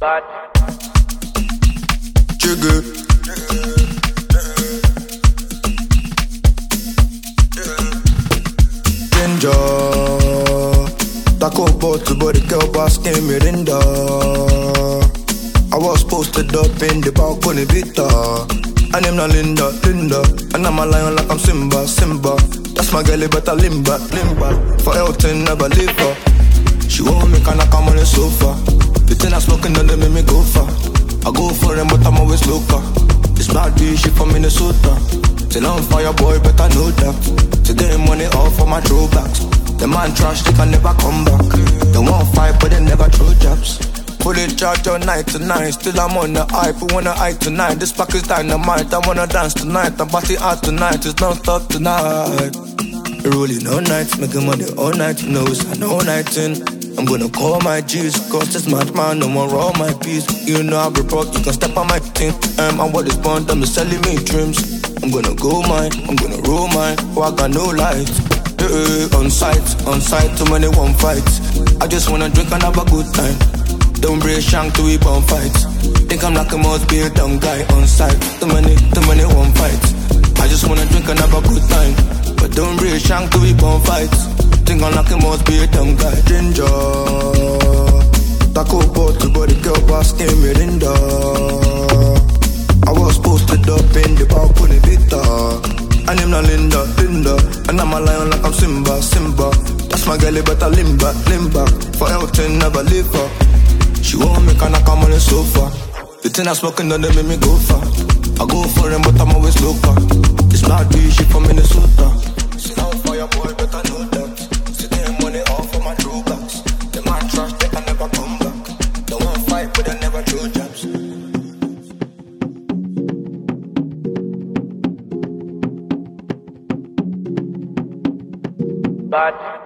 Trigger. Ginger. Taco bottle, but the girl boss came here in the. I was posted up in the balcony Vita. And I'm not Linda. And I'm a lion like I'm Simba. That's my girlie, but I limba. For Elton, never leave her. She won't make her come on the sofa. The thing I'm smoking on them make me go far. I go for him, but I'm always local. It's bad bitch, she from Minnesota. Till I'm fire boy, but I know that. To get money off for my throwbacks. The man trash, they can never come back. They won't fight, but they never throw jabs. Fully charged all night tonight. Still I'm on the hype, we wanna hype tonight. This pack is dynamite, I wanna dance tonight. I'm party out tonight, it's non-stop tonight. Rolling all night, making money all night. You know it's an all night in. I'm gonna call my G's, cause this madman, no more all my peace. You know I report, you can step on my thing. I'm what is born, them is selling me dreams. I'm gonna go mine, I'm gonna roll mine. Oh, I got no lights. On sight, too many won't fight. I just wanna drink and have a good time. Don't break shank to we won't fight. Think I'm like a most be a dumb guy on sight. Too many won't fight. I just wanna drink and have a good time. But don't break shank to we won't fight. Think I'm like a most be a dumb guy. Ginger. Taco bottle, but the girl boss came here in the. I was posted up in the balcony Vita. And I'm not Linda. And I'm a lion like I'm Simba. That's my girlie, but I limba. For Elton, never leave her. She won't make her come on the sofa. The thing I'm smoking on them make me go far. I go for him, but I'm always local. It's not bitch, she from Minnesota. Still on fire boy, but I know that. Still getting money off for my throwbacks. The man trash, they can never come back. They won't fight, but they never throw jabs. But